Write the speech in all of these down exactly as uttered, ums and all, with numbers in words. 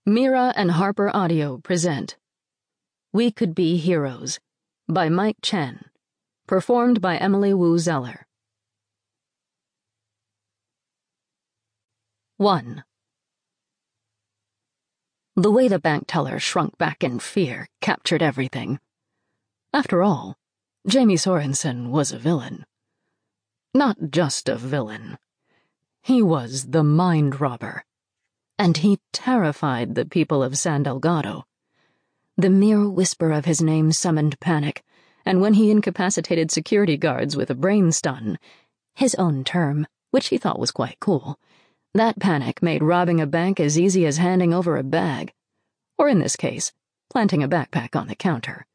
Mira and Harper Audio present We Could Be Heroes by Mike Chen, performed by Emily Wu Zeller. one. The way the bank teller shrunk back in fear captured everything. After all, Jamie Sorensen was a villain. Not just a villain. He was the mind robber. And he terrified the people of San Delgado. The mere whisper of his name summoned panic, and when he incapacitated security guards with a brain stun, his own term, which he thought was quite cool, that panic made robbing a bank as easy as handing over a bag, or in this case, planting a backpack on the counter.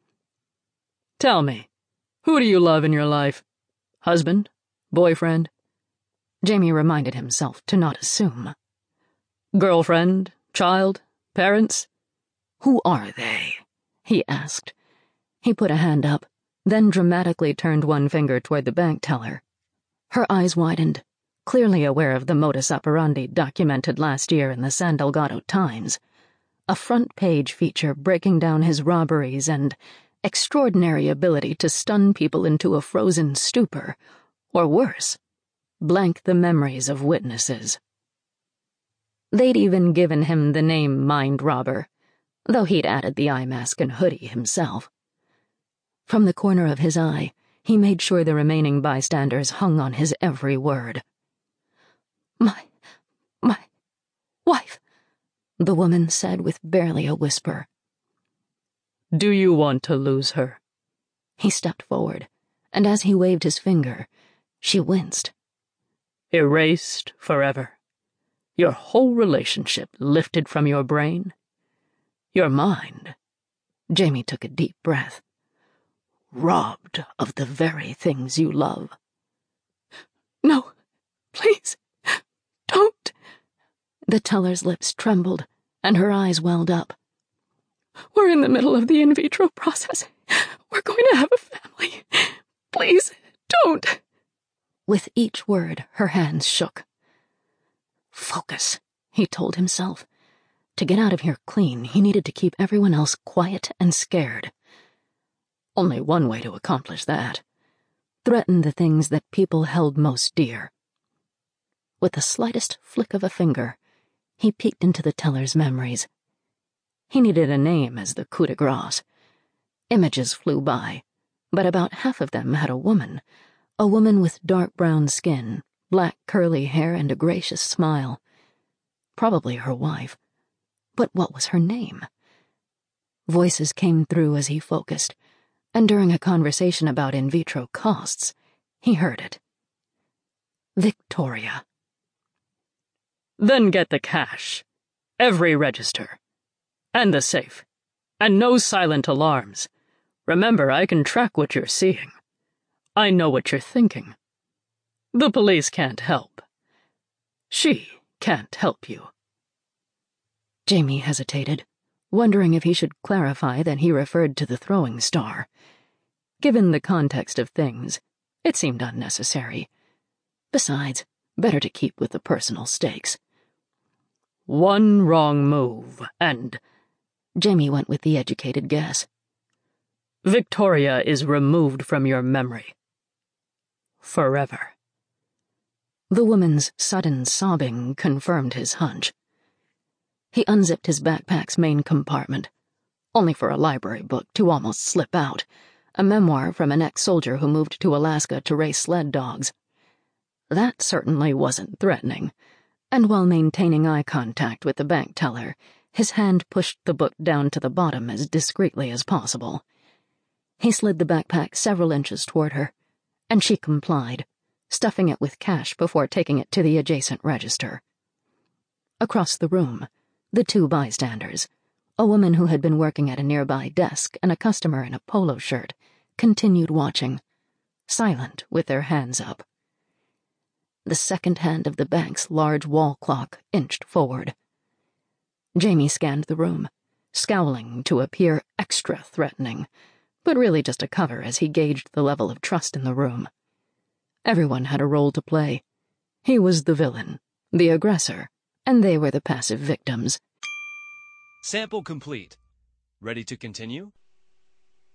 Tell me, who do you love in your life? Husband? Boyfriend? Jamie reminded himself to not assume. Girlfriend? Child? Parents? Who are they? He asked. He put a hand up, then dramatically turned one finger toward the bank teller. Her eyes widened, clearly aware of the modus operandi documented last year in the San Delgado Times, a front-page feature breaking down his robberies and extraordinary ability to stun people into a frozen stupor, or worse, blank the memories of witnesses. They'd even given him the name Mind Robber, though he'd added the eye mask and hoodie himself. From the corner of his eye, he made sure the remaining bystanders hung on his every word. My, my wife, the woman said with barely a whisper. Do you want to lose her? He stepped forward, and as he waved his finger, she winced. Erased forever. Your whole relationship lifted from your brain? Your mind? Jamie took a deep breath. Robbed of the very things you love. No, please, don't. The teller's lips trembled, and her eyes welled up. We're in the middle of the in vitro process. We're going to have a family. Please, don't. With each word, her hands shook. Focus, he told himself. To get out of here clean, he needed to keep everyone else quiet and scared. Only one way to accomplish that. Threaten the things that people held most dear. With the slightest flick of a finger, he peeked into the teller's memories. He needed a name as the coup de grace. Images flew by, but about half of them had a woman, a woman with dark brown skin, black curly hair, and a gracious smile. Probably her wife. But what was her name? Voices came through as he focused, and during a conversation about in vitro costs, he heard it. Victoria. Then get the cash. Every register. And the safe. And no silent alarms. Remember, I can track what you're seeing. I know what you're thinking. The police can't help. She can't help you. Jamie hesitated, wondering if he should clarify that he referred to the throwing star. Given the context of things, it seemed unnecessary. Besides, better to keep with the personal stakes. One wrong move, and... Jamie went with the educated guess. Victoria is removed from your memory. Forever. The woman's sudden sobbing confirmed his hunch. He unzipped his backpack's main compartment, only for a library book to almost slip out, a memoir from an ex-soldier who moved to Alaska to race sled dogs. That certainly wasn't threatening, and while maintaining eye contact with the bank teller, his hand pushed the book down to the bottom as discreetly as possible. He slid the backpack several inches toward her, and she complied, stuffing it with cash before taking it to the adjacent register. Across the room, the two bystanders, a woman who had been working at a nearby desk and a customer in a polo shirt, continued watching, silent with their hands up. The second hand of the bank's large wall clock inched forward. Jamie scanned the room, scowling to appear extra threatening, but really just a cover as he gauged the level of trust in the room. Everyone had a role to play. He was the villain, the aggressor, and they were the passive victims. Sample complete. Ready to continue?